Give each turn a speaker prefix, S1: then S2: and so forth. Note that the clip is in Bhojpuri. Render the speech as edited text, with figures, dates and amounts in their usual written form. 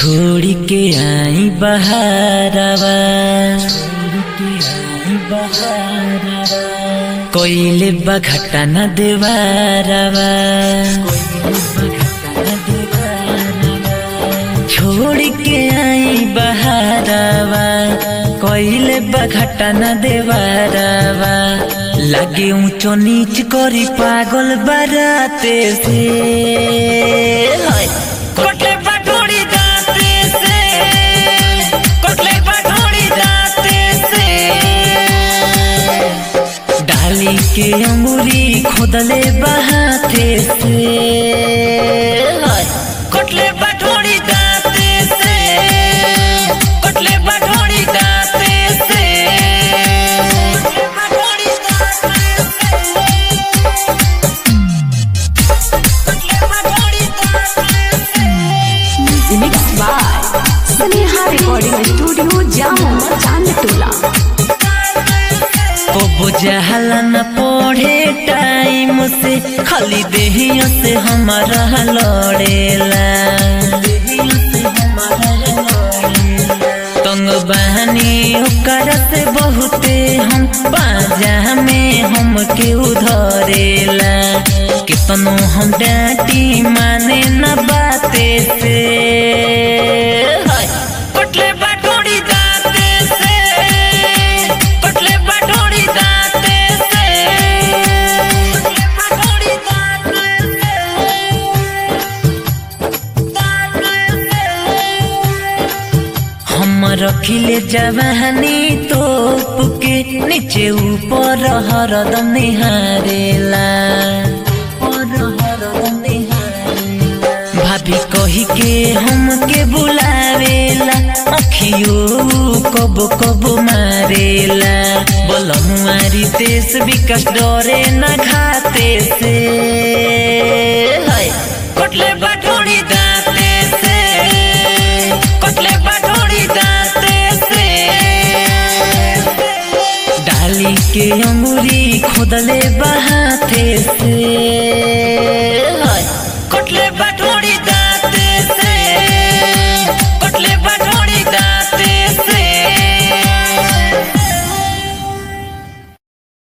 S1: छोड़ के आई बहारवा कोइले बघटा न देवारवा छोड़ के आई बहारवा कोइले बघटा न देवारवा लागे ऊंचो नीच करी पागल बराते से कोटले बटोरी दाते से कोटले बटोरी दाते से डाली के अंगूरी खोदले बहाते से कोटले बटोरी दाते से कोटले बटोरी दाते से
S2: Mixed by Sneha Recording Studio, Jammu, Chandtola.
S1: कबो जहला न पढ़े टाइम से खाली देहियों से हमारा लड़ेला तंग बहनी ओकर से बहुते हम बाजा में हम के उधरेला कितनो हम डांटी माने न बाते से कोटले बटोरी दाते से कोटले बटोरी दाते से बटोरी हम रखिले जवानी तोप के नीचे ऊपर हरदम निहारेला भाभी कही के हमके बुलावेला अखियो कब कब मारेला बोलमुआरी तेस विकास डरे न खाते से कोटले बटोरी दाते से कोटले बटोरी दाते से डाली के अंगूरी खोदले बहाते से